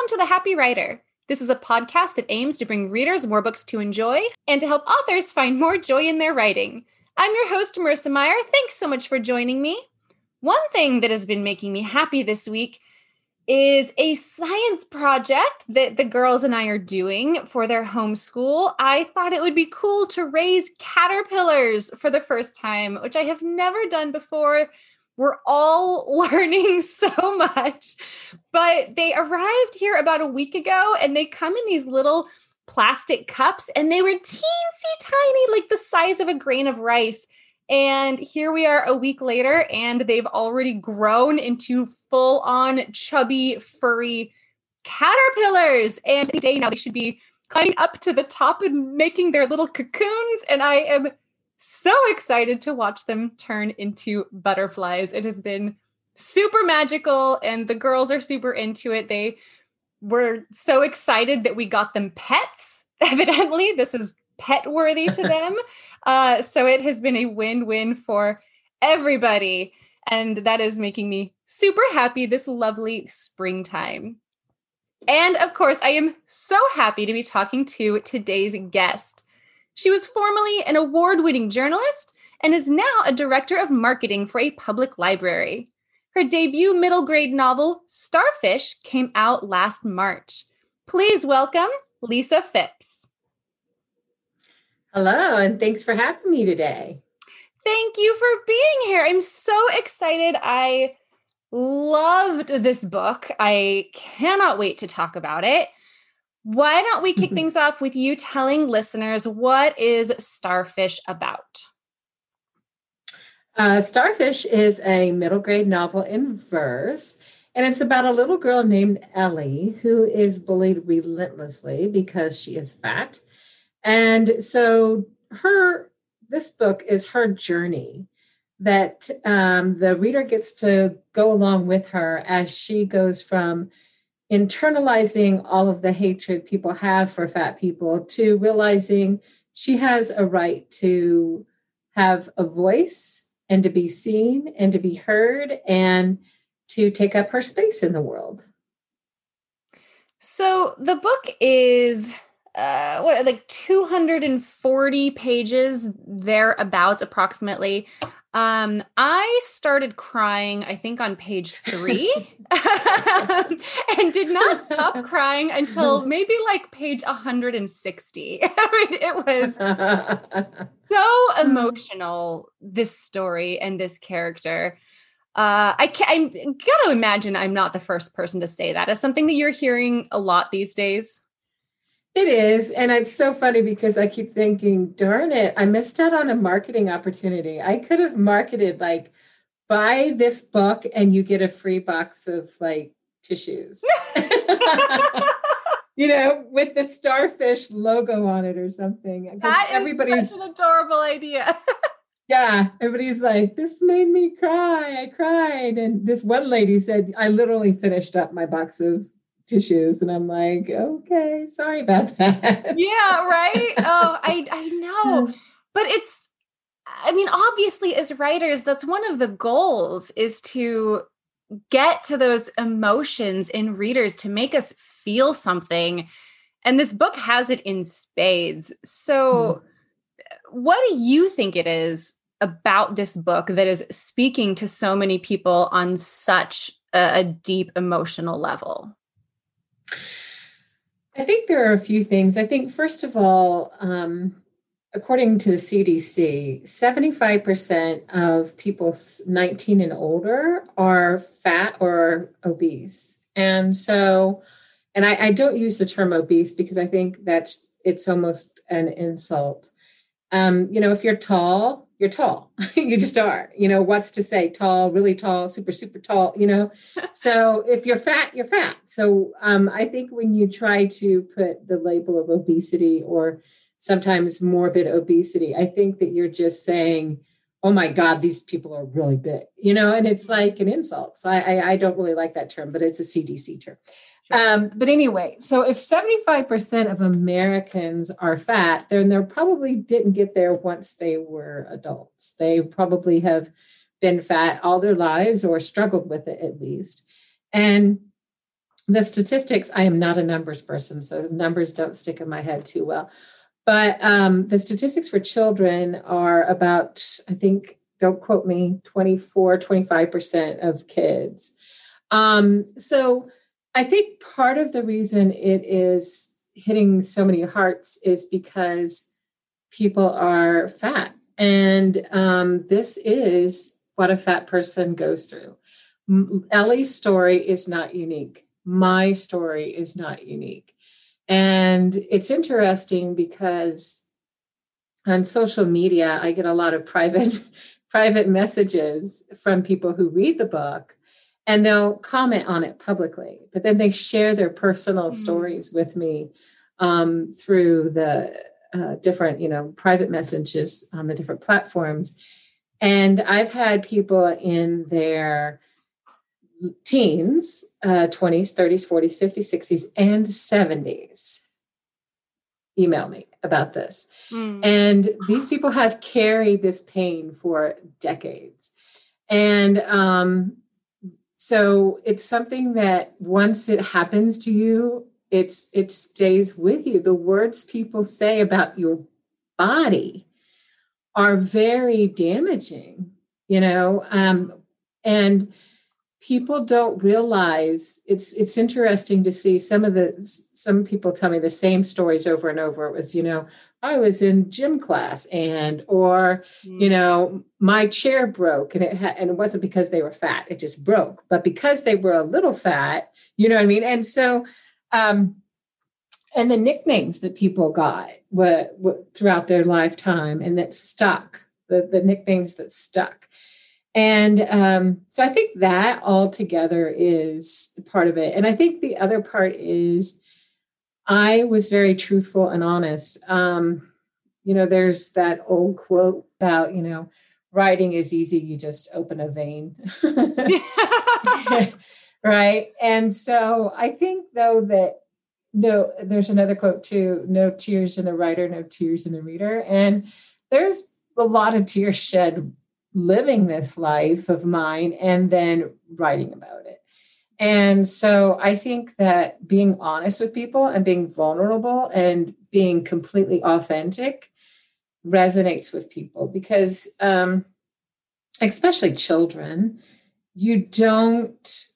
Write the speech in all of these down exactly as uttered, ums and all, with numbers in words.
Welcome to The Happy Writer. This is a podcast that aims to bring readers more books to enjoy and to help authors find more joy in their writing. I'm your host, Marissa Meyer. Thanks so much for joining me. One thing that has been making me happy this week is a science project that the girls and I are doing for their homeschool. I thought it would be cool to raise caterpillars for the first time, which I have never done before. We're all learning so much, but they arrived here about a week ago and they come in these little plastic cups and they were teensy tiny, like the size of a grain of rice. And here we are a week later and they've already grown into full on chubby, furry caterpillars. And any day now they should be climbing up to the top and making their little cocoons. And I am so excited to watch them turn into butterflies. It has been super magical and the girls are super into it. They were so excited that we got them pets. Evidently, this is pet worthy to them. Uh, so it has been a win-win for everybody. And that is making me super happy this lovely springtime. And of course, I am so happy to be talking to today's guest. She was formerly an award-winning journalist and is now a director of marketing for a public library. Her debut middle grade novel, Starfish, came out last March. Please welcome Lisa Phipps. Hello, and thanks for having me today. Thank you for being here. I'm so excited. I loved this book. I cannot wait to talk about it. Why don't we kick things off with you telling listeners what is Starfish about? Uh, Starfish is a middle grade novel in verse, and it's about a little girl named Ellie who is bullied relentlessly because she is fat. And so her, this book is her journey that um, the reader gets to go along with her as she goes from internalizing all of the hatred people have for fat people to realizing she has a right to have a voice and to be seen and to be heard and to take up her space in the world. So the book is uh, what, like two hundred forty pages thereabouts approximately. Um, I started crying, I think, on page three and did not stop crying until maybe like page one hundred sixty. I mean, it was so emotional, this story and this character. Uh, I can't, I'm gotta imagine I'm not the first person to say that. It's something that you're hearing a lot these days. It is. And it's so funny because I keep thinking, darn it, I missed out on a marketing opportunity. I could have marketed like, buy this book and you get a free box of like tissues, you know, with the Starfish logo on it or something. That is everybody's such an adorable idea. Yeah, everybody's like, this made me cry. I cried. And this one lady said, I literally finished up my box of tissues. And I'm like, okay, sorry about that. Yeah, right? Oh, I, I know. But it's, I mean, obviously as writers, that's one of the goals is to get to those emotions in readers to make us feel something. And this book has it in spades. So mm-hmm. What do you think it is about this book that is speaking to so many people on such a, a deep emotional level? I think there are a few things. I think, first of all, um, according to the C D C, seventy-five percent of people nineteen and older are fat or obese. And so, and I, I don't use the term obese because I think that's, it's almost an insult. Um, you know, if you're tall, you're tall. You just are. You know, what's to say tall, really tall, super, super tall, you know? So if you're fat, you're fat. So um, I think when you try to put the label of obesity or sometimes morbid obesity, I think that you're just saying, oh my God, these people are really big, you know, and it's like an insult. So I, I, I don't really like that term, but it's a C D C term. Um, but anyway, so if seventy-five percent of Americans are fat, then they probably didn't get there once they were adults. They probably have been fat all their lives or struggled with it at least. And the statistics, I am not a numbers person, so numbers don't stick in my head too well. But um, the statistics for children are about, I think, don't quote me, twenty-four, twenty-five percent of kids. Um, so I think part of the reason it is hitting so many hearts is because people are fat. And um, this is what a fat person goes through. Ellie's story is not unique. My story is not unique. And it's interesting because on social media, I get a lot of private, private messages from people who read the book, and they'll comment on it publicly, but then they share their personal mm-hmm. stories with me um, through the uh, different, you know, private messages on the different platforms. And I've had people in their teens, uh, twenties, thirties, forties, fifties, sixties, and seventies email me about this. Mm. And these people have carried this pain for decades. And um, so it's something that once it happens to you, it's it stays with you. The words people say about your body are very damaging, you know, um, and people don't realize it's it's interesting to see some of the some people tell me the same stories over and over. It was, you know, I was in gym class and or mm. you know, my chair broke and it had, and it wasn't because they were fat, it just broke, but because they were a little fat, you know what I mean? And so um and the nicknames that people got were, were throughout their lifetime and that stuck, the, the nicknames that stuck. And um, so I think that all together is part of it. And I think the other part is I was very truthful and honest. Um, you know, there's that old quote about, you know, writing is easy. You just open a vein. Right. And so I think, though, that no, there's another quote too, no tears in the writer, no tears in the reader. And there's a lot of tears shed living this life of mine and then writing about it. And so I think that being honest with people and being vulnerable and being completely authentic resonates with people because, um, especially children, you don't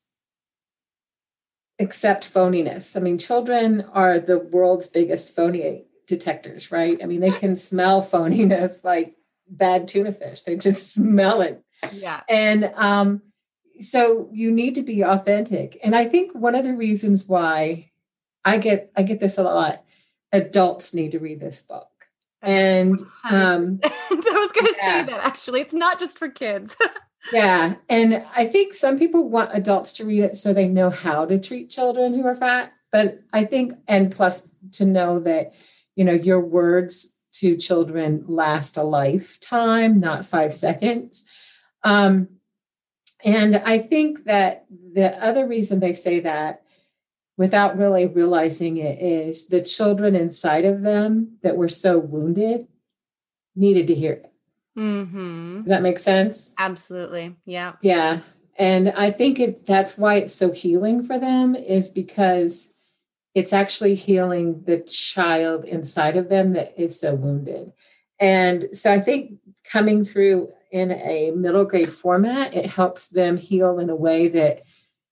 accept phoniness. I mean, children are the world's biggest phony detectors, right? I mean, they can smell phoniness like bad tuna fish. They just smell it. Yeah. And um, so you need to be authentic. And I think one of the reasons why I get I get this a lot, adults need to read this book. And um, I was going to yeah. say that actually, it's not just for kids. Yeah. And I think some people want adults to read it so they know how to treat children who are fat. But I think, and plus to know that, you know, your words to children last a lifetime, not five seconds. Um, and I think that the other reason they say that without really realizing it is the children inside of them that were so wounded needed to hear it. Mm-hmm. Does that make sense? Absolutely. Yeah. Yeah. And I think it, that's why it's so healing for them is because it's actually healing the child inside of them that is so wounded. And so I think coming through in a middle grade format, it helps them heal in a way that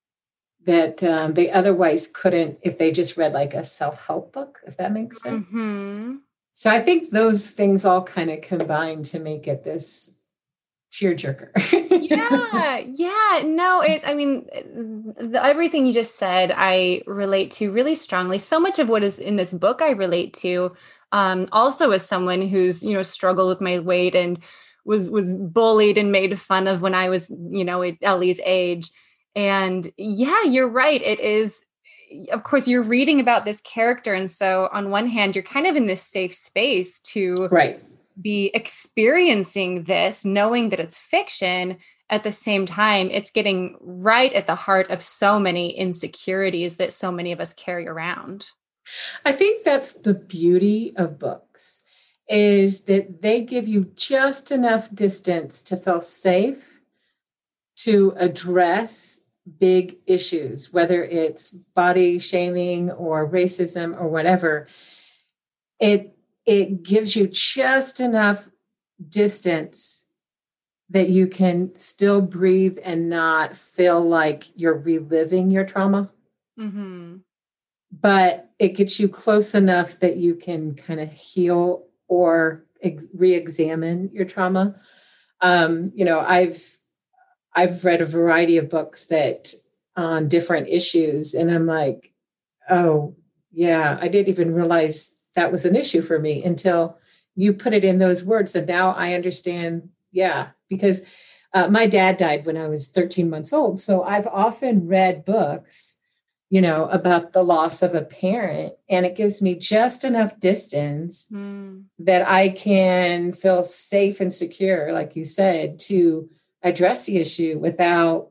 that um, they otherwise couldn't if they just read like a self-help book, if that makes sense. Mm-hmm. So I think those things all kind of combine to make it this tearjerker. yeah. Yeah. No, it's, I mean, the, everything you just said, I relate to really strongly. So much of what is in this book, I relate to, um, also as someone who's, you know, struggled with my weight and was, was bullied and made fun of when I was, you know, at Ellie's age. And yeah, you're right. It is, of course, you're reading about this character. And so on one hand, you're kind of in this safe space to right. be experiencing this, knowing that it's fiction. At the same time, it's getting right at the heart of so many insecurities that so many of us carry around. I think that's the beauty of books, is that they give you just enough distance to feel safe to address big issues, whether it's body shaming or racism or whatever, it it gives you just enough distance that you can still breathe and not feel like you're reliving your trauma. Mm-hmm. But it gets you close enough that you can kind of heal or ex- re-examine your trauma. Um, you know, I've I've read a variety of books that on different issues, and I'm like, oh yeah, I didn't even realize that was an issue for me until you put it in those words. And now I understand. Yeah, because uh, my dad died when I was thirteen months old. So I've often read books, you know, about the loss of a parent, and it gives me just enough distance mm. that I can feel safe and secure, like you said, to address the issue without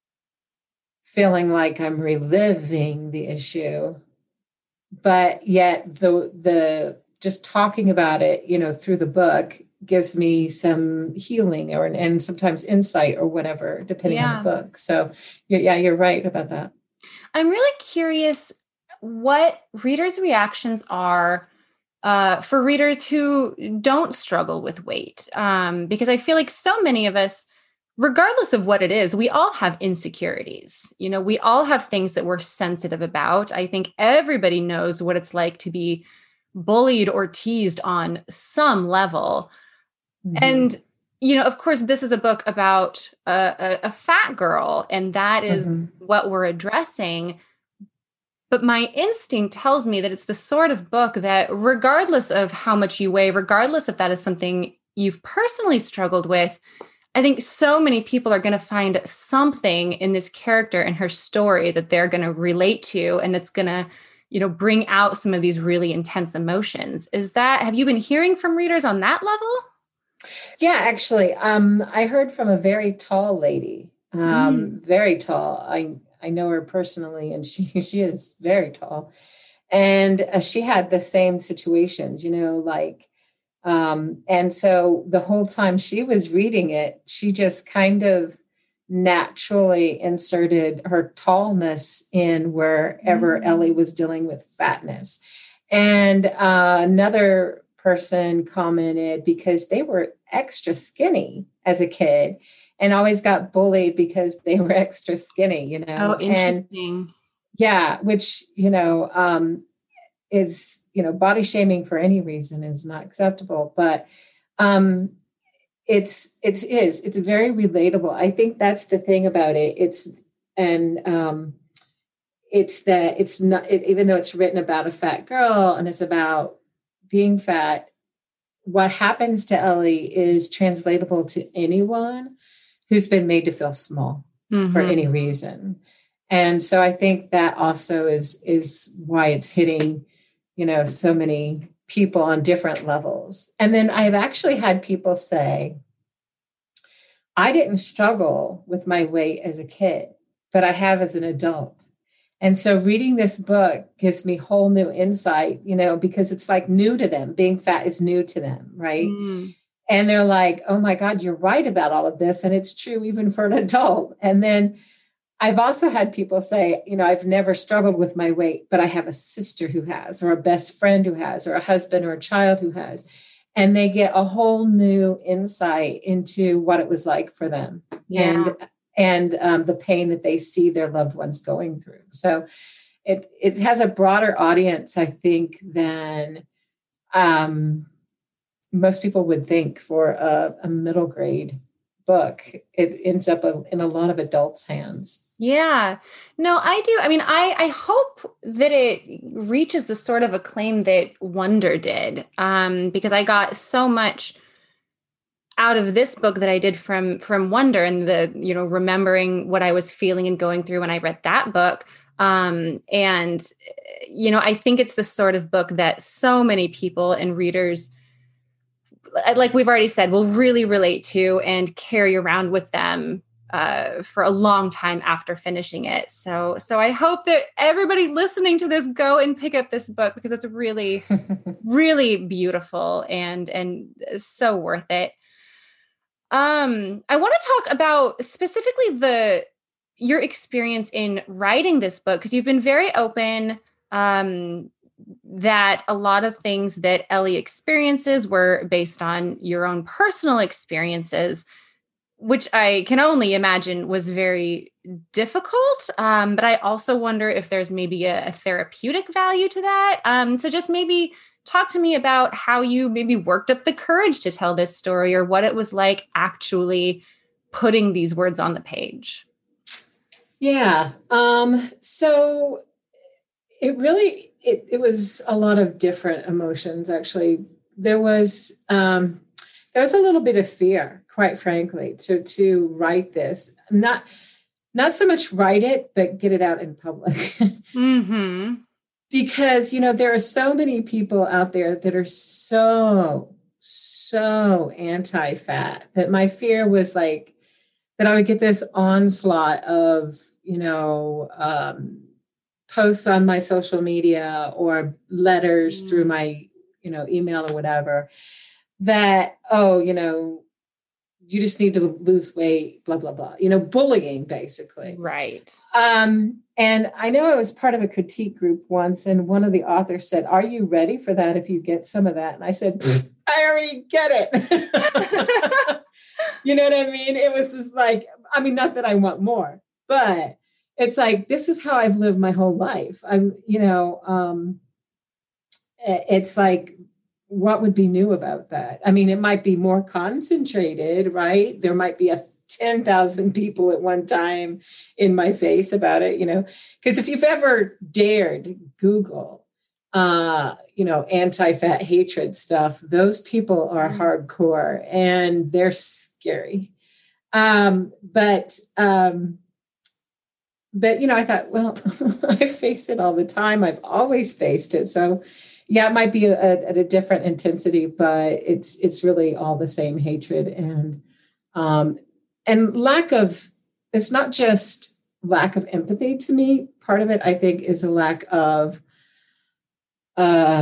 feeling like I'm reliving the issue. But yet the the just talking about it, you know, through the book gives me some healing or and sometimes insight or whatever, depending yeah. on the book. So yeah, you're right about that. I'm really curious what readers' reactions are uh, for readers who don't struggle with weight, um, because I feel like so many of us, regardless of what it is, we all have insecurities. You know, we all have things that we're sensitive about. I think everybody knows what it's like to be bullied or teased on some level. Mm-hmm. And, you know, of course, this is a book about a, a, a fat girl, and that is mm-hmm. what we're addressing. But my instinct tells me that it's the sort of book that, regardless of how much you weigh, regardless if that is something you've personally struggled with, I think so many people are going to find something in this character and her story that they're going to relate to, and that's going to, you know, bring out some of these really intense emotions. Is that, have you been hearing from readers on that level? Yeah, actually, um, I heard from a very tall lady, um, mm. very tall. I I know her personally, and she she is very tall, and uh, she had the same situations, you know, like, um, and so the whole time she was reading it, she just kind of naturally inserted her tallness in wherever mm. Ellie was dealing with fatness, and uh, another person commented because they were extra skinny as a kid and always got bullied because they were extra skinny, you know. Oh, interesting. And yeah, which, you know, um, is, you know, body shaming for any reason is not acceptable, but um, it's, it's, is, it's very relatable. I think that's the thing about it. It's, and um, it's that it's not, it, even though it's written about a fat girl and it's about being fat, what happens to Ellie is translatable to anyone who's been made to feel small mm-hmm. for any reason. And so I think that also is, is why it's hitting, you know, so many people on different levels. And then I've actually had people say, I didn't struggle with my weight as a kid, but I have as an adult. And so reading this book gives me whole new insight, you know, because it's like new to them. Being fat is new to them, right? Mm. And they're like, oh my God, you're right about all of this. And it's true even for an adult. And then I've also had people say, you know, I've never struggled with my weight, but I have a sister who has, or a best friend who has, or a husband or a child who has. And they get a whole new insight into what it was like for them. Yeah. And and um, the pain that they see their loved ones going through. So it it has a broader audience, I think, than um, most people would think for a, a middle grade book. It ends up a, in a lot of adults' hands. Yeah, no, I do. I mean, I, I hope that it reaches the sort of acclaim that Wonder did, um, because I got so much out of this book that I did from, from Wonder, and the, you know, remembering what I was feeling and going through when I read that book. Um, and, you know, I think it's the sort of book that so many people and readers, like we've already said, will really relate to and carry around with them uh, for a long time after finishing it. So, so I hope that everybody listening to this go and pick up this book, because it's really, really beautiful and, and so worth it. Um, I want to talk about specifically the, your experience in writing this book, because you've been very open um, that a lot of things that Ellie experiences were based on your own personal experiences, which I can only imagine was very difficult. Um, but I also wonder if there's maybe a, a therapeutic value to that. Um, so just maybe talk to me about how you maybe worked up the courage to tell this story, or what it was like actually putting these words on the page. Yeah. Um, so it really, it, it was a lot of different emotions, actually. There was, um, there was a little bit of fear, quite frankly, to, to write this. Not, not so much write it, but get it out in public. Mm-hmm. Because, you know, there are so many people out there that are so, so anti-fat that my fear was like, that I would get this onslaught of, you know, um, posts on my social media or letters mm. through my, you know, email or whatever, that, oh, you know, you just need to lose weight, blah, blah, blah, you know, bullying basically. Right. Um, and I know I was part of a critique group once, and one of the authors said, are you ready for that if you get some of that? And I said, I already get it. You know what I mean? It was just like, I mean, not that I want more, but it's like, this is how I've lived my whole life. I'm, you know, um, it's like, what would be new about that? I mean, it might be more concentrated, right? There might be a ten thousand people at one time in my face about it, you know, because if you've ever dared Google, uh, you know, anti-fat hatred stuff, those people are hardcore and they're scary. Um, but, um, but, you know, I thought, well, I face it all the time. I've always faced it. So yeah, it might be a, a, at a different intensity, but it's, it's really all the same hatred and, um, and lack of, it's not just lack of empathy to me. Part of it, I think, is a lack of, uh,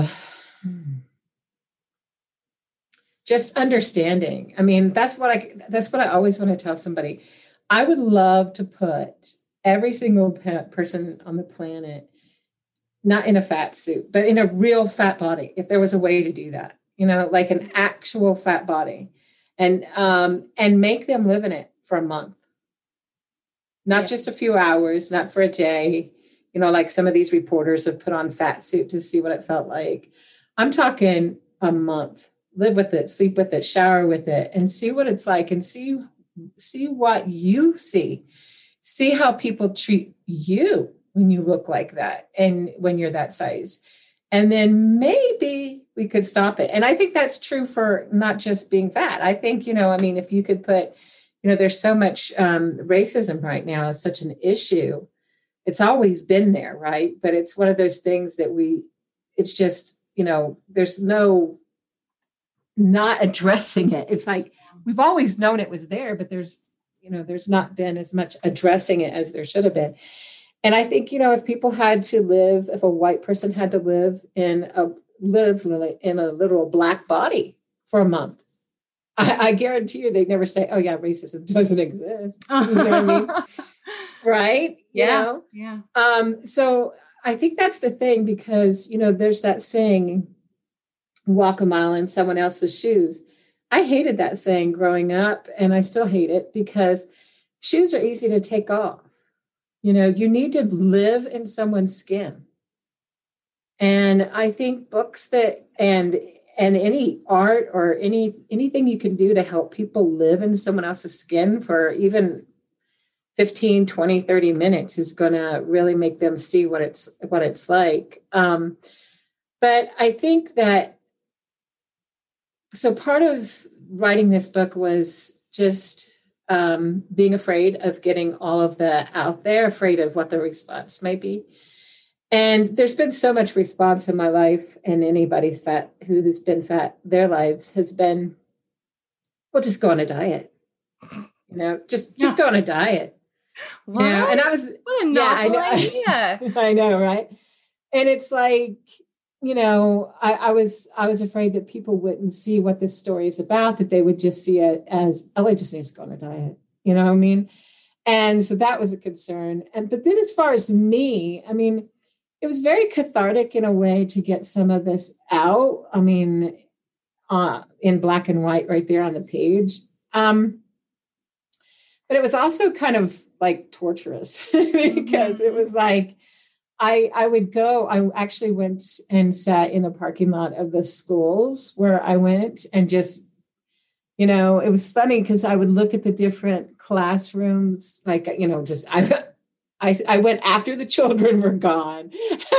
just understanding. I mean, that's what I, that's what I always want to tell somebody. I would love to put every single person on the planet, not in a fat suit, but in a real fat body, if there was a way to do that, you know, like an actual fat body, and, um, and make them live in it for a month, not yeah. just a few hours, not for a day, you know, like some of these reporters have put on fat suit to see what it felt like. I'm talking a month. Live with it, sleep with it, shower with it, and see what it's like, and see, see what you see. See how people treat you when you look like that and when you're that size. And then maybe we could stop it. And I think that's true for not just being fat. I think, you know, I mean, if you could put, you know, there's so much um, racism right now is such an issue. It's always been there, right? But it's one of those things that we, it's just, you know, there's no not addressing it. It's like, we've always known it was there, but there's, you know, there's not been as much addressing it as there should have been. And I think, you know, if people had to live, if a white person had to live in a live in a literal black body for a month, I, I guarantee you they'd never say, oh yeah, racism doesn't exist. You know what I mean? Right? Yeah. You know? Yeah. Um, so I think that's the thing, because, you know, there's that saying, walk a mile in someone else's shoes. I hated that saying growing up, and I still hate it, because shoes are easy to take off. You know, you need to live in someone's skin. And I think books that, and and any art or any anything you can do to help people live in someone else's skin for even fifteen, twenty, thirty minutes is going to really make them see what it's what it's like. Um, but I think that, so part of writing this book was just um, being afraid of getting all of that out there, afraid of what the response might be. And there's been so much response in my life, and anybody's fat who's been fat, their lives has been, well, just go on a diet, you know, just, just yeah. go on a diet. What? You know? And I was, what a novel yeah, I know, idea. I know, right? And it's like, you know, I, I was, I was afraid that people wouldn't see what this story is about, that they would just see it as, Ellie just needs to go on a diet. You know what I mean? And so that was a concern. And but then as far as me, I mean, it was very cathartic in a way to get some of this out. I mean, uh, in black and white right there on the page. Um, but it was also kind of like torturous because it was like, I, I would go, I actually went and sat in the parking lot of the schools where I went and just, you know, it was funny because I would look at the different classrooms, like, you know, just, I, I, I went after the children were gone.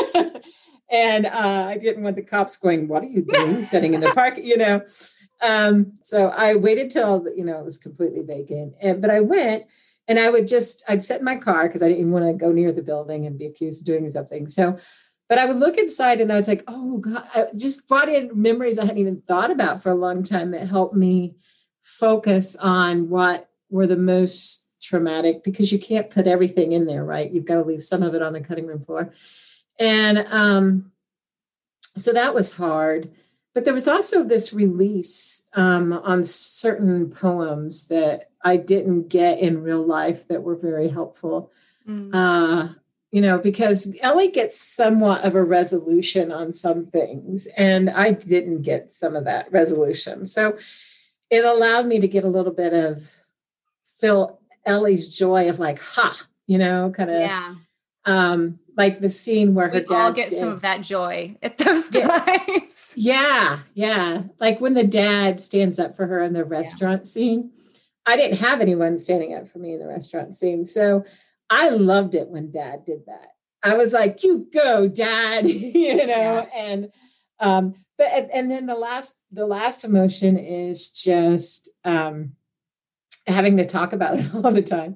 And uh, I didn't want the cops going, what are you doing sitting in the park, you know? Um, so I waited till, you know, it was completely vacant. And, but I went and I would just, I'd sit in my car because I didn't want to go near the building and be accused of doing something. So, but I would look inside and I was like, oh God, I just brought in memories I hadn't even thought about for a long time that helped me focus on what were the most traumatic, because you can't put everything in there, right? You've got to leave some of it on the cutting room floor. And um, so that was hard. But there was also this release um, on certain poems that I didn't get in real life that were very helpful. Mm. Uh, you know, because Ellie gets somewhat of a resolution on some things, and I didn't get some of that resolution. So it allowed me to get a little bit of feel Ellie's joy of like, ha, you know, kind of. Yeah. Um, like the scene where her we dad all get stand- some of that joy at those yeah. times. Yeah, yeah. Like when the dad stands up for her in the restaurant yeah. scene. I didn't have anyone standing up for me in the restaurant scene. So I loved it when dad did that. I was like, you go, dad, you know, yeah. and um, but and then the last the last emotion is just um having to talk about it all the time.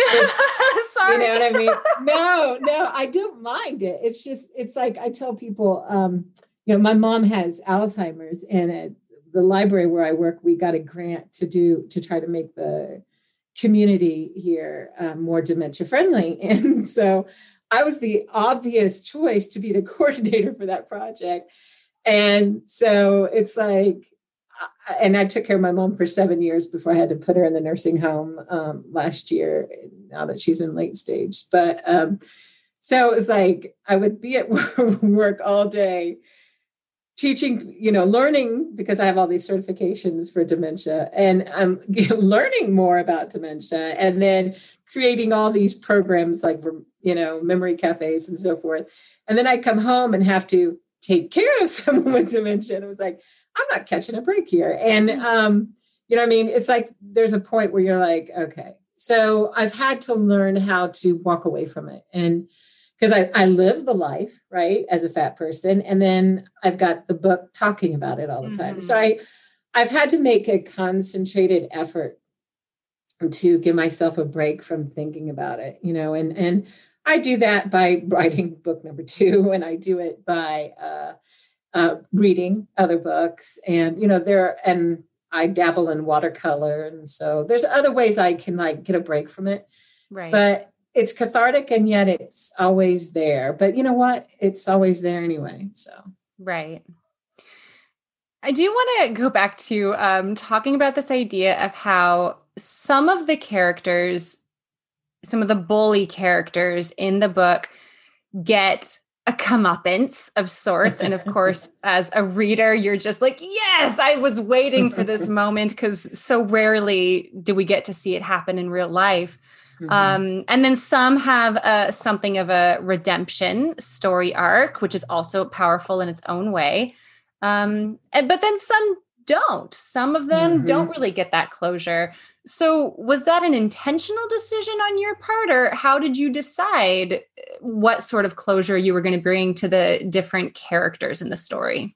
Sorry. You know what I mean? No, no, I don't mind it. It's just, it's like I tell people, um, you know, my mom has Alzheimer's, and at the library where I work, we got a grant to do, to try to make the community here uh, more dementia friendly. And so I was the obvious choice to be the coordinator for that project. And so it's like, and I took care of my mom for seven years before I had to put her in the nursing home um, last year, now that she's in late stage. But um, so it was like, I would be at work all day teaching, you know, learning, because I have all these certifications for dementia, and I'm learning more about dementia, and then creating all these programs like, you know, memory cafes and so forth. And then I come home and have to take care of someone with dementia. And it was like, I'm not catching a break here. And, um, you know what I mean? It's like, there's a point where you're like, okay. So I've had to learn how to walk away from it. And because I, I live the life, right, as a fat person. And then I've got the book talking about it all the time. Mm-hmm. So I, I've had to make a concentrated effort to give myself a break from thinking about it, you know, and, and I do that by writing book number two, and I do it by, uh, Uh, reading other books, and you know there and I dabble in watercolor, and so there's other ways I can like get a break from it, right? But it's cathartic, and yet it's always there. But you know what? It's always there anyway. So right. I do want to go back to um, talking about this idea of how some of the characters, some of the bully characters in the book, get a comeuppance of sorts. And of course, as a reader, you're just like, yes, I was waiting for this moment, because so rarely do we get to see it happen in real life. Mm-hmm. Um, and then some have uh, something of a redemption story arc, which is also powerful in its own way. Um, and, but then some don't. Some of them mm-hmm. don't really get that closure. So was that an intentional decision on your part, or how did you decide what sort of closure you were going to bring to the different characters in the story?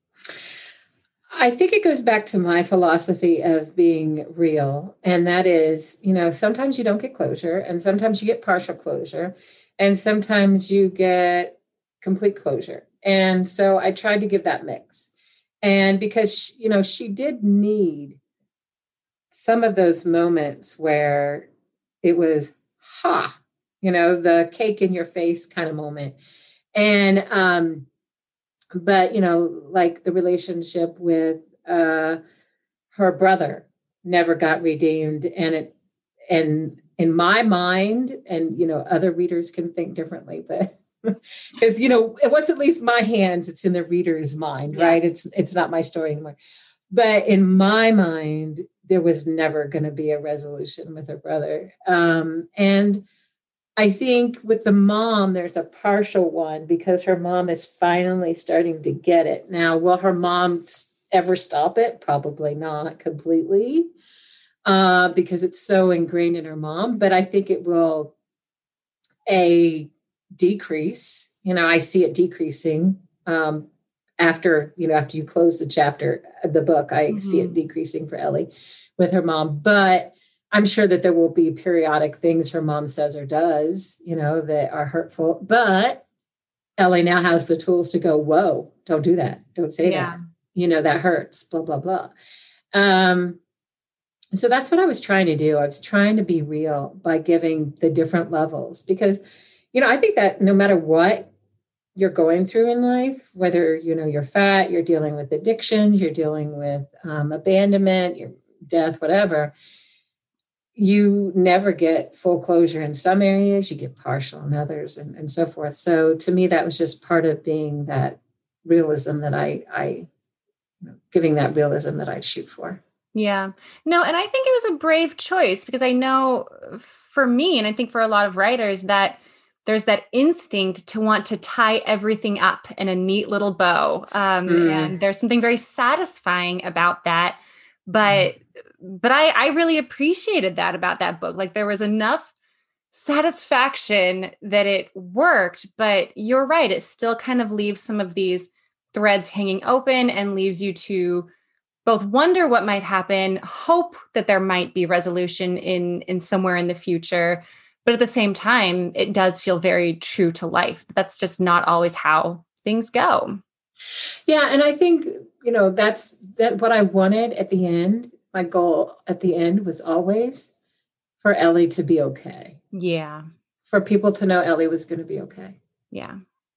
I think it goes back to my philosophy of being real. And that is, you know, sometimes you don't get closure, and sometimes you get partial closure, and sometimes you get complete closure. And so I tried to give that mix. And because, you know, she did need some of those moments where it was, ha, you know, the cake in your face kind of moment. And, um, but, you know, like the relationship with uh, her brother never got redeemed. And it, and, in my mind, and, you know, other readers can think differently, but because, you know, what's at least my hands, it's in the reader's mind, yeah. right? It's, it's not my story anymore. But in my mind, there was never going to be a resolution with her brother. Um, and I think with the mom, there's a partial one because her mom is finally starting to get it. Now, will her mom ever stop it? Probably not completely, uh, because it's so ingrained in her mom. But I think it will, a decrease. You know, I see it decreasing um, after, you know, after you close the chapter of the book, I mm-hmm. see it decreasing for Ellie with her mom. But I'm sure that there will be periodic things her mom says or does, you know, that are hurtful. But Ellie now has the tools to go, whoa, don't do that. Don't say yeah. that. You know, that hurts, blah, blah, blah. Um, so that's what I was trying to do. I was trying to be real by giving the different levels because, you know, I think that no matter what you're going through in life, whether, you know, you're fat, you're dealing with addictions, you're dealing with um, abandonment, your death, whatever, you never get full closure in some areas, you get partial in others and, and so forth. So to me, that was just part of being that realism that I, I you know, giving that realism that I'd shoot for. Yeah, no. And I think it was a brave choice because I know for me, and I think for a lot of writers that there's that instinct to want to tie everything up in a neat little bow. Um, mm. And there's something very satisfying about that. But mm. But I, I really appreciated that about that book. Like there was enough satisfaction that it worked, but you're right. It still kind of leaves some of these threads hanging open and leaves you to both wonder what might happen, hope that there might be resolution in, in somewhere in the future. But at the same time, it does feel very true to life. That's just not always how things go. Yeah. And I think, you know, that's that what I wanted at the end. My goal at the end was always for Ellie to be okay. Yeah. For people to know Ellie was going to be okay. Yeah.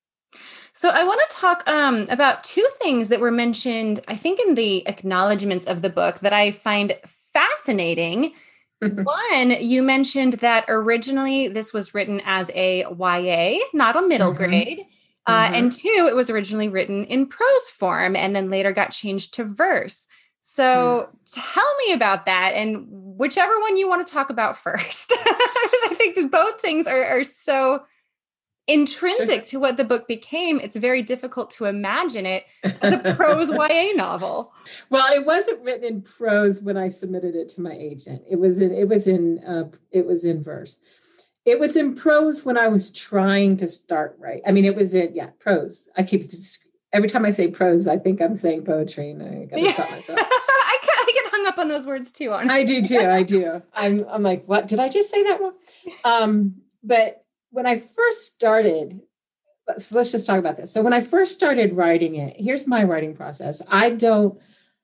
So I want to talk um, about two things that were mentioned, I think, in the acknowledgments of the book that I find fascinating. One, you mentioned that originally this was written as a Y A, not a middle mm-hmm. grade. Uh, mm-hmm. And two, it was originally written in prose form and then later got changed to verse. So mm. tell me about that and whichever one you want to talk about first. I think that both things are, are so intrinsic sure. to what the book became. It's very difficult to imagine it as a prose Y A novel. Well, it wasn't written in prose when I submitted it to my agent. It was in, it was in, uh, it was in verse. It was in prose when I was trying to start right. I mean, it was in, yeah, prose. I keep just, every time I say prose, I think I'm saying poetry and I got to yeah. stop myself. I, I get hung up on those words too, honestly. I do too. I do. I'm, I'm like, what? Did I just say that wrong? Um, but when I first started, so let's just talk about this. So when I first started writing it, here's my writing process. I don't,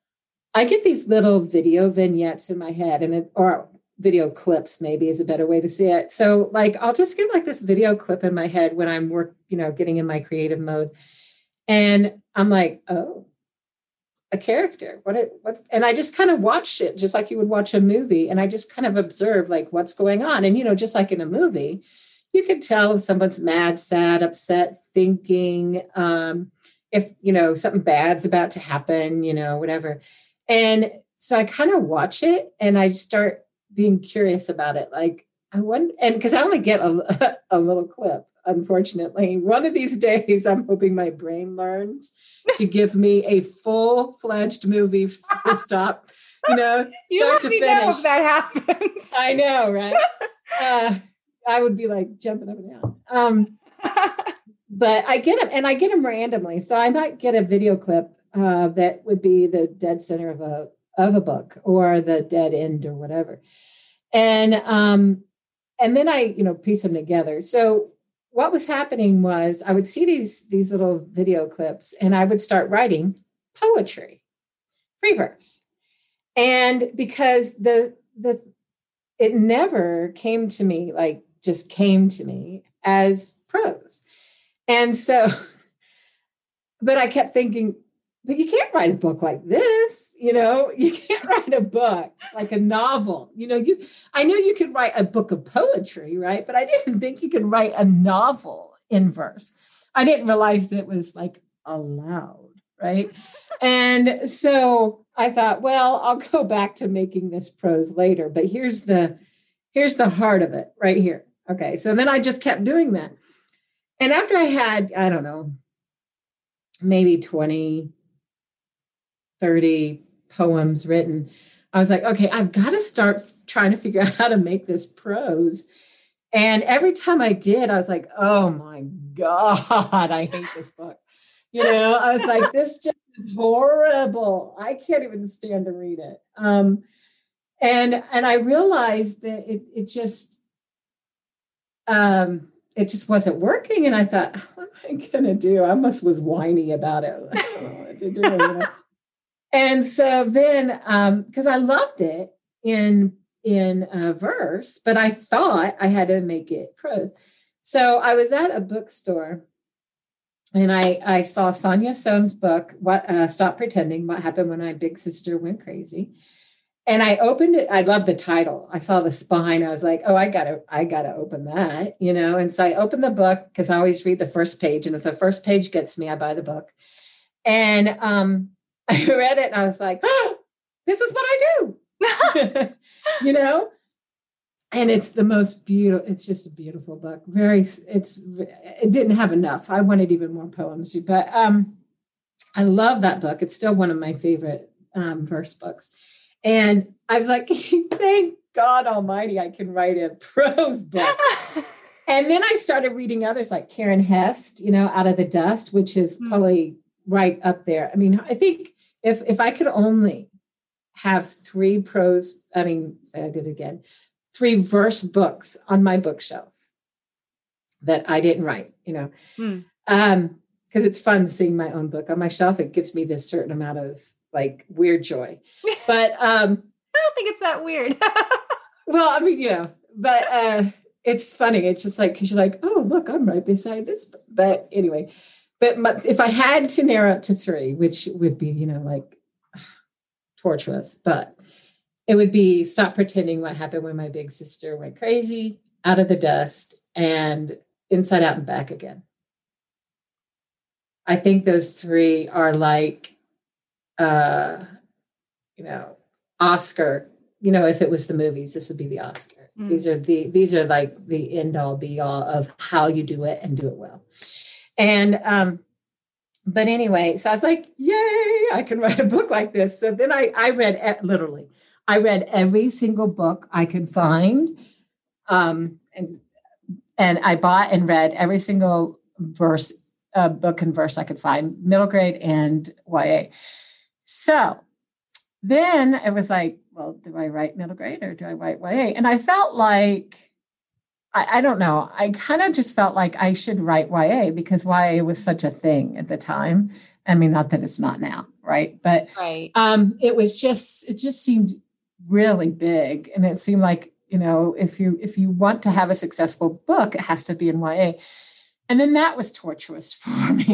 I get these little video vignettes in my head and it, or video clips maybe is a better way to see it. So like, I'll just get like this video clip in my head when I'm work, you know, getting in my creative mode. And I'm like, oh, a character, what it, what's, and I just kind of watched it just like you would watch a movie. And I just kind of observe like what's going on. And, you know, just like in a movie, you can tell if someone's mad, sad, upset, thinking, um, if, you know, something bad's about to happen, you know, whatever. And so I kind of watch it and I start being curious about it. Like I wonder, and because I only get a, a little clip, unfortunately. One of these days, I'm hoping my brain learns to give me a full-fledged movie to stop, you know, you start let to me finish. Know if that happens. I know, right? Uh, I would be like jumping up and down. Um, but I get them, and I get them randomly. So I might get a video clip uh, that would be the dead center of a of a book or the dead end or whatever, and um, and then I, you know, piece them together. So what was happening was I would see these these little video clips, and I would start writing poetry, free verse, and because the the it never came to me like. just came to me as prose. And so, but I kept thinking, but you can't write a book like this. you know, you can't write a book like a novel. You know, you I knew you could write a book of poetry, right? But I didn't think you could write a novel in verse. I didn't realize that it was like allowed, right? And so I thought, well, I'll go back to making this prose later, but here's the here's the heart of it right here. Okay, so then I just kept doing that. And after I had, I don't know, maybe twenty, thirty poems written, I was like, okay, I've got to start trying to figure out how to make this prose. And every time I did, I was like, oh my God, I hate this book. You know, I was like, this just is horrible. I can't even stand to read it. Um, and and I realized that it it just um, it just wasn't working. And I thought, what am I gonna do? I almost was whiny about it. I don't know what to do. You know? And so then, um, because I loved it in in uh, verse, but I thought I had to make it prose. So I was at a bookstore. And I, I saw Sonia Sone's book, What uh, Stop Pretending, What Happened When My Big Sister Went Crazy. And I opened it. I love the title. I saw the spine. I was like, oh, I gotta, I gotta open that, you know? And so I opened the book because I always read the first page. And if the first page gets me, I buy the book. And um, I read it and I was like, oh, this is what I do, you know? And it's the most beautiful, it's just a beautiful book. Very, it's, it didn't have enough. I wanted even more poems, but um, I love that book. It's still one of my favorite um, verse books. And I was like, thank God Almighty, I can write a prose book. And then I started reading others like Karen Hest, you know, Out of the Dust, which is mm. probably right up there. I mean, I think if if I could only have three prose, I mean, say I did it again, three verse books on my bookshelf that I didn't write, you know, mm. um, because it's fun seeing my own book on my shelf. It gives me this certain amount of like weird joy, but um, I don't think it's that weird. Well, I mean, you know, but uh, it's funny. It's just like, cause you're like, oh, look, I'm right beside this. But anyway, but my, if I had to narrow it to three, which would be, you know, like torturous, but it would be Stop Pretending, What Happened When My Big Sister Went Crazy, Out of the Dust, and Inside Out and Back Again. I think those three are like, uh, you know, Oscar, you know, if it was the movies, this would be the Oscar. Mm. These are the, these are like the end all be all of how you do it and do it well. And, um, but anyway, so I was like, yay, I can write a book like this. So then I, I read literally, I read every single book I could find. Um, and, and I bought and read every single verse, uh, book and verse I could find, middle grade and Y A. So then it was like, well, do I write middle grade or do I write Y A? And I felt like, I, I don't know, I kind of just felt like I should write Y A because Y A was such a thing at the time. I mean, not that it's not now, right? But right. Um, it was just, it just seemed really big. And it seemed like, you know, if you if you want to have a successful book, it has to be in Y A. And then that was torturous for me.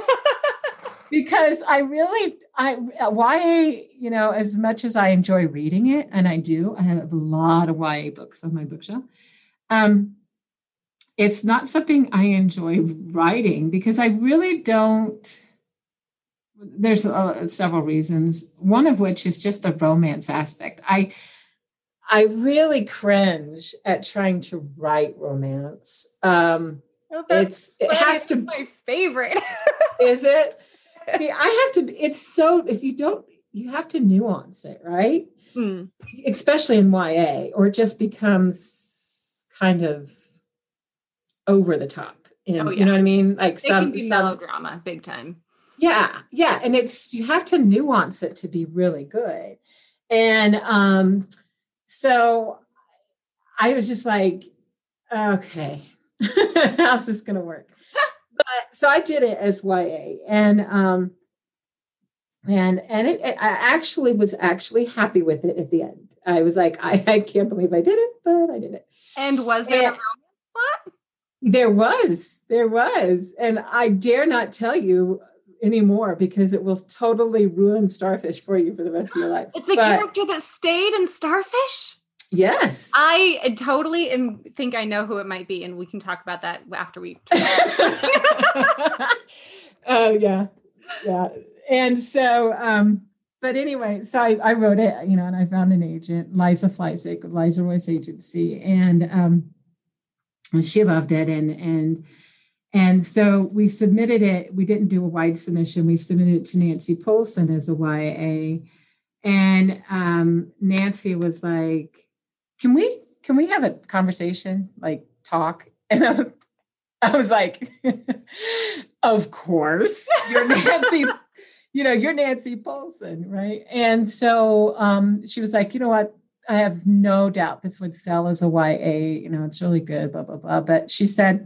Because I really, I Y A, you know, as much as I enjoy reading it, and I do, I have a lot of Y A books on my bookshelf. Um, it's not something I enjoy writing because I really don't. There's uh, several reasons. One of which is just the romance aspect. I, I really cringe at trying to write romance. Um, well, it's it has to be my favorite. Is it? See, I have to, it's so, if you don't, you have to nuance it, right? Hmm. Especially in Y A, or it just becomes kind of over the top. In, oh, yeah. You know what I mean? Like it some, can be some melodrama, big time. Yeah, yeah. And it's, you have to nuance it to be really good. And um, so I was just like, okay, how's this going to work? But, so I did it as Y A, and um, and and it, it, I actually was actually happy with it at the end. I was like, I, I can't believe I did it, but I did it. And was there and a romance plot? There was, there was, and I dare not tell you anymore because it will totally ruin Starfish for you for the rest of your life. It's a but, character that stayed in Starfish? Yes. I totally am, think I know who it might be, and we can talk about that after we. Oh, yeah. Yeah. And so, um, but anyway, so I, I wrote it, you know, and I found an agent, Liza Fleisig of Liza Royce Agency, and um, she loved it. And, and, and so we submitted it. We didn't do a wide submission. We submitted it to Nancy Polson as a Y A. And um, Nancy was like, can we, can we have a conversation, like talk? And I was, I was like, of course, you're Nancy, you know, you're Nancy Polson, right? And so um, she was like, you know what? I have no doubt this would sell as a Y A, you know, it's really good, blah, blah, blah. But she said,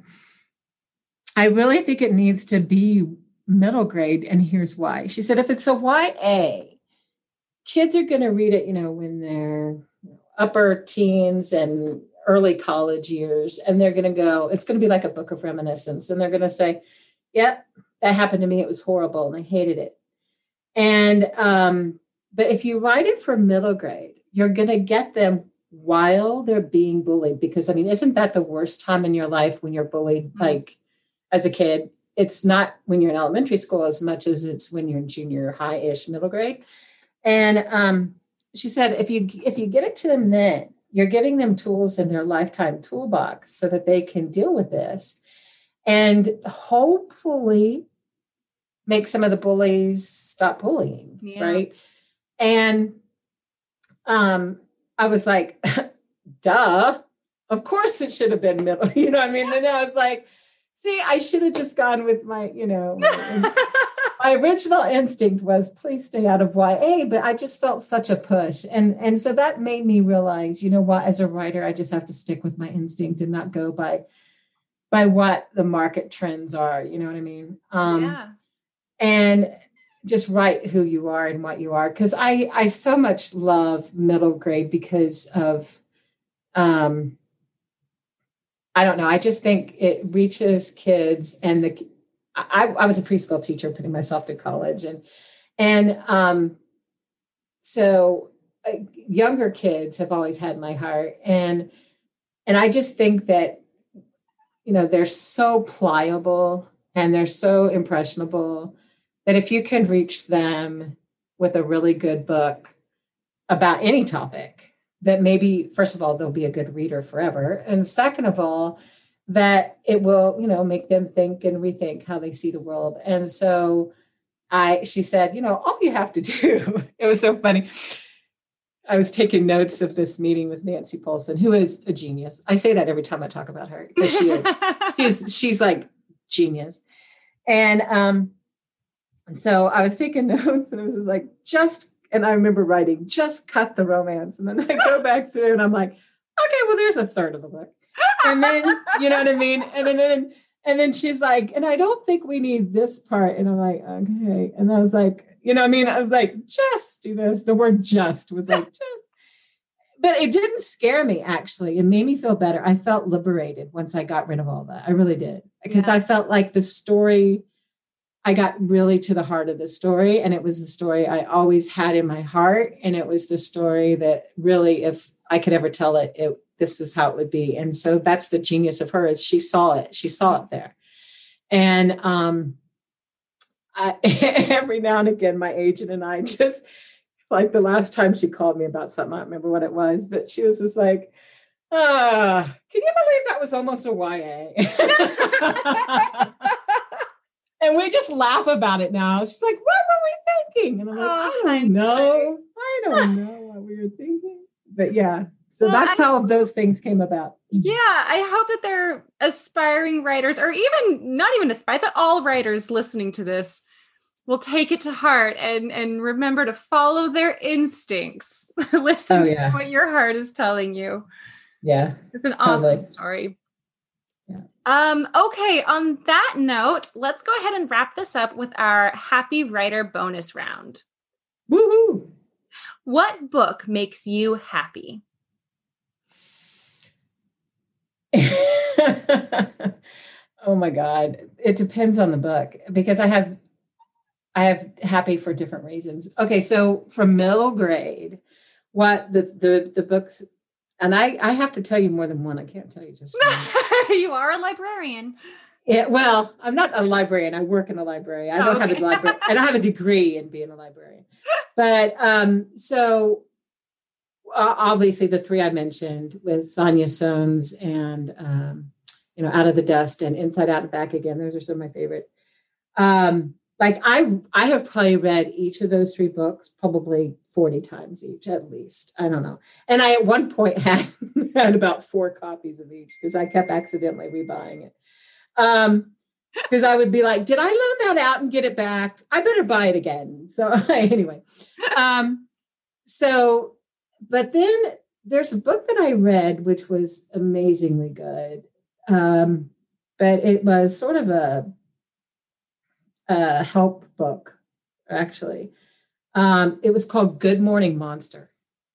I really think it needs to be middle grade. And here's why. She said, if it's a Y A, kids are going to read it, you know, when they're upper teens and early college years, and they're going to go, it's going to be like a book of reminiscence. And they're going to say, yep, that happened to me. It was horrible. And I hated it. And, um, but if you write it for middle grade, you're going to get them while they're being bullied. Because I mean, isn't that the worst time in your life when you're bullied? Mm-hmm. Like as a kid, it's not when you're in elementary school as much as it's when you're in junior high-ish middle grade. And, um, she said, if you, if you get it to them then, you're giving them tools in their lifetime toolbox so that they can deal with this and hopefully make some of the bullies stop bullying, yeah. Right? And um, I was like, duh, of course it should have been middle. You know what I mean? And I was like, see, I should have just gone with my, you know, my, my original instinct was please stay out of Y A, but I just felt such a push. And, and so that made me realize, you know what, as a writer, I just have to stick with my instinct and not go by, by what the market trends are. You know what I mean? Um, yeah. And just write who you are and what you are. Cause I, I so much love middle grade because of, um, I don't know. I just think it reaches kids and the, I, I was a preschool teacher putting myself through college and, and, um, so uh, younger kids have always had my heart. And, and I just think that, you know, they're so pliable and they're so impressionable that if you can reach them with a really good book about any topic, that maybe, first of all, they'll be a good reader forever. And second of all, that it will, you know, make them think and rethink how they see the world. And so I, she said, you know, all you have to do, it was so funny. I was taking notes of this meeting with Nancy Polson, who is a genius. I say that every time I talk about her because she is, she's, she's like genius. And um, so I was taking notes and it was just like, just and I remember writing, just cut the romance. And then I go back through and I'm like, okay, well, there's a third of the book. And then, you know what I mean? And then, and then, and then she's like, and I don't think we need this part. And I'm like, okay. And I was like, you know what I mean? I was like, just do this. The word just was like, just. But it didn't scare me, actually. It made me feel better. I felt liberated once I got rid of all that. I really did. Because yeah. I felt like the story, I got really to the heart of the story, and it was the story I always had in my heart. And it was the story that really, if I could ever tell it, it this is how it would be. And so that's the genius of her, is she saw it. She saw it there. And um, I, every now and again, my agent and I just, like the last time she called me about something, I don't remember what it was, but she was just like, ah, can you believe that was almost a Y A? And we just laugh about it now. She's like, what were we thinking? And I'm like, oh, I don't know. I don't know what we were thinking. But yeah, so well, that's I, how those things came about. Yeah, I hope that they're aspiring writers, or even not even aspire, that all writers listening to this will take it to heart and, and remember to follow their instincts. Listen oh, yeah. to what your heart is telling you. Yeah. It's an totally. awesome story. Yeah. Um, okay, on that note, let's go ahead and wrap this up with our Happy Writer bonus round. Woohoo! What book makes you happy? Oh my God. It depends on the book, because I have I have happy for different reasons. Okay, so from middle grade, what the the the books, and I I have to tell you more than one. I can't tell you just one. You are a librarian. Yeah, well, I'm not a librarian. I work in a library. I don't oh, okay. have a library. I don't have a degree in being a librarian. But um, so uh, obviously the three I mentioned with Sonia Soames and um, you know, Out of the Dust and Inside Out and Back Again. Those are some of my favorites. Um, like I, I have probably read each of those three books probably forty times each, at least. I don't know. And I at one point had had about four copies of each because I kept accidentally rebuying it. Um, because I would be like, did I loan that out and get it back? I better buy it again. So anyway, um, so, but then there's a book that I read, which was amazingly good. Um, but it was sort of a, a help book, actually. Um, it was called Good Morning Monster.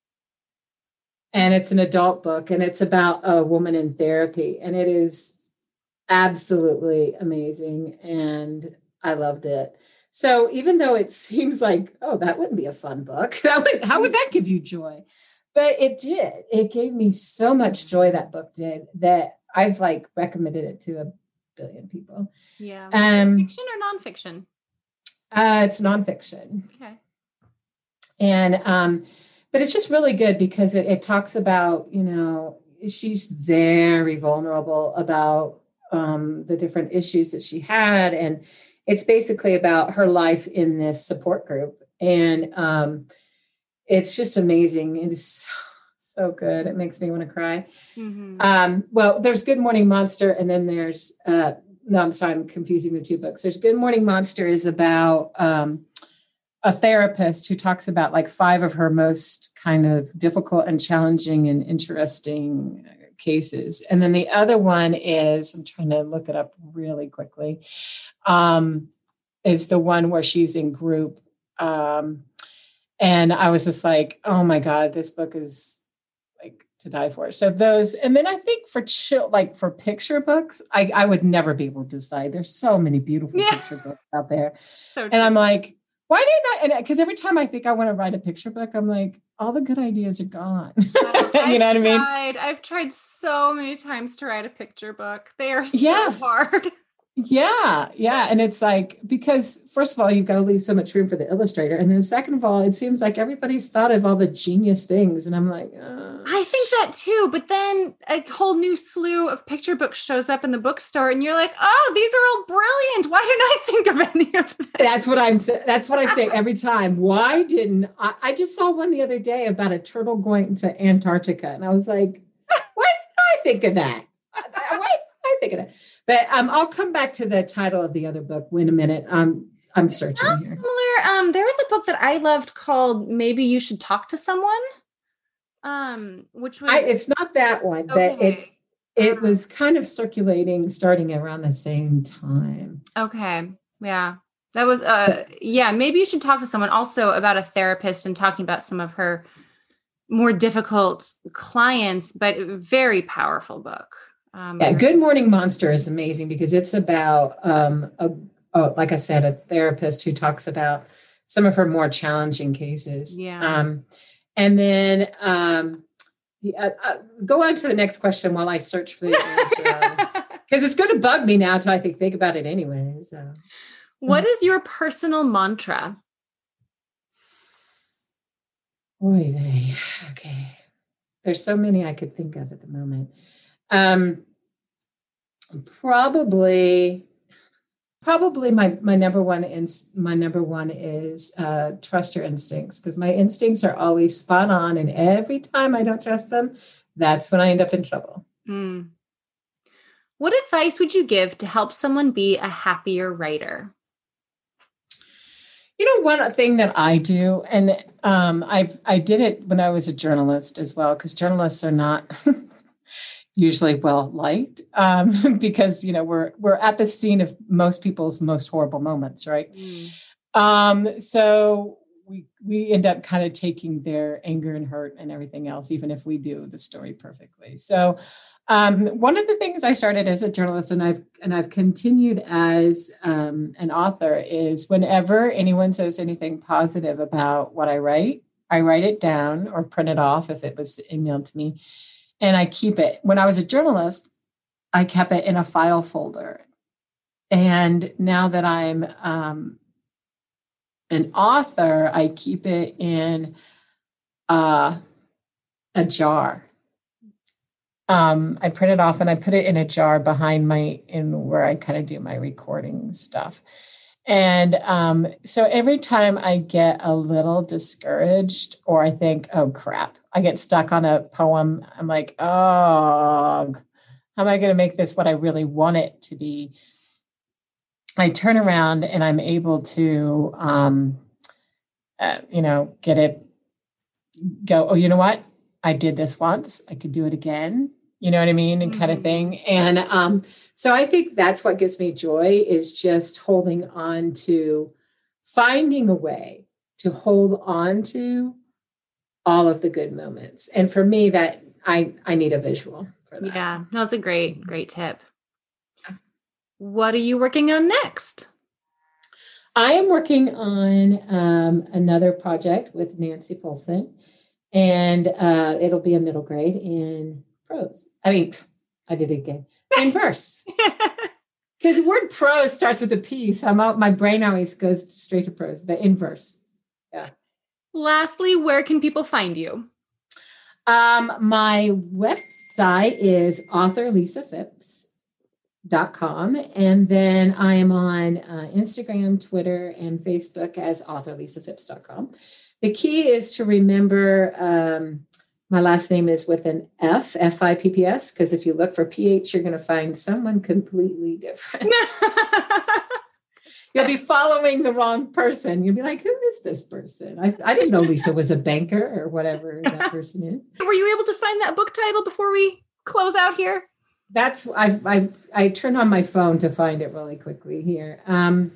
And it's an adult book, and it's about a woman in therapy. And it is absolutely amazing. And I loved it. So even though it seems like, oh, that wouldn't be a fun book, that would, how would that give you joy? But it did. It gave me so much joy, that book did, that I've like recommended it to a billion people. Yeah. Um, fiction or nonfiction? Uh, it's nonfiction. Okay. And, um, but it's just really good because it, it talks about, you know, she's very vulnerable about um, the different issues that she had. And it's basically about her life in this support group. And um, it's just amazing. It is so, so good. It makes me want to cry. Mm-hmm. Um, well, there's Good Morning Monster. And then there's, uh, no, I'm sorry, I'm confusing the two books. There's Good Morning Monster is about um, a therapist who talks about like five of her most kind of difficult and challenging and interesting cases. And then the other one is, I'm trying to look it up really quickly, um, is the one where she's in group. Um, and I was just like, oh my God, this book is like to die for. So those, and then I think for chill, like for picture books, I, I would never be able to decide. There's so many beautiful yeah. picture books out there. So and I'm like, why did I? And because every time I think I want to write a picture book, I'm like, all the good ideas are gone. Oh, you know what I mean? Tried, I've tried so many times to write a picture book. They are so yeah. hard. Yeah. Yeah. And it's like, because first of all, you've got to leave so much room for the illustrator. And then second of all, it seems like everybody's thought of all the genius things. And I'm like, uh. I think that too. But then a whole new slew of picture books shows up in the bookstore and you're like, oh, these are all brilliant. Why didn't I think of any of them? That's what I'm saying. That's what I say every time. Why didn't I, I just saw one the other day about a turtle going to Antarctica. And I was like, why didn't I think of that? Why didn't I think of that? But um, I'll come back to the title of the other book. Wait a minute. Um, I'm searching Sounds here. Similar. Um, there was a book that I loved called Maybe You Should Talk to Someone. Um, which was I, it's not that one, okay. but it it um, was kind of circulating starting around the same time. Okay. Yeah. That was uh yeah, Maybe You Should Talk to Someone, also about a therapist and talking about some of her more difficult clients, but very powerful book. Um, yeah, Good Morning Monster is amazing because it's about, um, a, a, like I said, a therapist who talks about some of her more challenging cases. Yeah. Um, and then um, the, uh, uh, go on to the next question while I search for the answer. Because it's going to bug me now till I think, think about it anyway. So. What is your personal mantra? Oy vey. Okay. There's so many I could think of at the moment. Um, probably, probably my, my number one is my number one is, uh, trust your instincts, because my instincts are always spot on. And every time I don't trust them, that's when I end up in trouble. Mm. What advice would you give to help someone be a happier writer? You know, one thing that I do, and um, I've, I did it when I was a journalist as well, because journalists are not usually well liked um, because, you know, we're we're at the scene of most people's most horrible moments, right? Mm. Um, so we we end up kind of taking their anger and hurt and everything else, even if we do the story perfectly. So um, one of the things I started as a journalist, and I've and I've continued as um, an author, is whenever anyone says anything positive about what I write, I write it down or print it off if it was emailed to me, and I keep it. When I was a journalist, I kept it in a file folder, and now that I'm um, an author, I keep it in uh, a jar. Um, I print it off and I put it in a jar behind my, in where I kind of do my recording stuff. And um, so every time I get a little discouraged or I think, oh crap, I get stuck on a poem, I'm like, oh, how am I going to make this what I really want it to be? I turn around and I'm able to, um, uh, you know, get it, go, oh, you know what? I did this once. I could do it again. You know what I mean? And mm-hmm. kind of thing. And um, so I think that's what gives me joy, is just holding on to, finding a way to hold on to all of the good moments. And for me, that I, I need a visual for that. Yeah, that's a great, great tip. What are you working on next? I am working on um, another project with Nancy Polson, and uh, it'll be a middle grade in prose. I mean, I did it again. In verse. Because the word prose starts with a P, so I'm out, my brain always goes straight to prose, but in verse. Yeah. Lastly, where can people find you? Um, my website is author lisa phipps dot com, and then I am on uh, Instagram, Twitter, and Facebook as author lisa phipps dot com. The key is to remember um, my last name is with an F, F I P P S, because if you look for P H, you're going to find someone completely different. You'll be following the wrong person. You'll be like, who is this person? I, I didn't know Lisa was a banker or whatever that person is. Were you able to find that book title before we close out here? That's I I I turned on my phone to find it really quickly here. Um,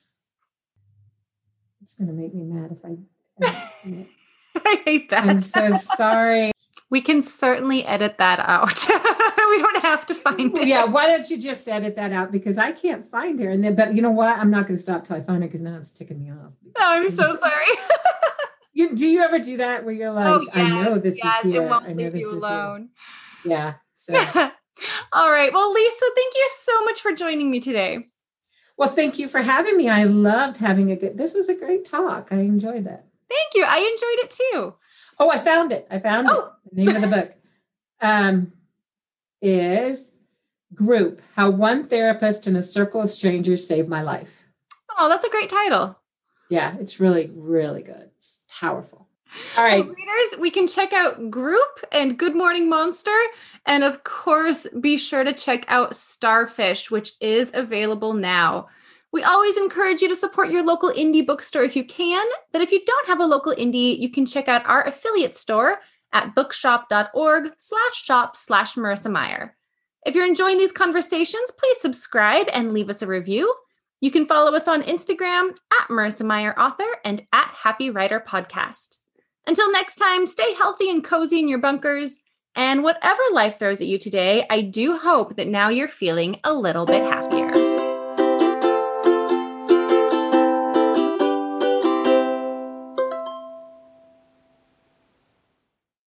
it's going to make me mad if I, I don't see it. I hate that. I'm so sorry. We can certainly edit that out. We don't have to find it. Yeah, why don't you just edit that out, because I can't find her. And then, but you know what? I'm not going to stop till I find her, because now it's ticking me off. Oh, I'm so sorry. You do you ever do that where you're like, oh, yes, I know this yes, is here. It won't I know leave this you is alone. Here. Yeah. So. All right. Well, Lisa, thank you so much for joining me today. Well, thank you for having me. I loved having a good, this was a great talk. I enjoyed that. Thank you. I enjoyed it too. Oh, I found it. I found oh. it. The name of the book um, is Group, How One Therapist and a Circle of Strangers Saved My Life. Oh, that's a great title. Yeah, it's really, really good. It's powerful. All right. Well, readers, we can check out Group and Good Morning Monster. And of course, be sure to check out Starfish, which is available now. We always encourage you to support your local indie bookstore if you can. But if you don't have a local indie, you can check out our affiliate store at bookshop.org slash shop slash Marissa Meyer. If you're enjoying these conversations, please subscribe and leave us a review. You can follow us on Instagram at Marissa Meyer Author and at Happy Writer Podcast. Until next time, stay healthy and cozy in your bunkers. And whatever life throws at you today, I do hope that now you're feeling a little bit happier.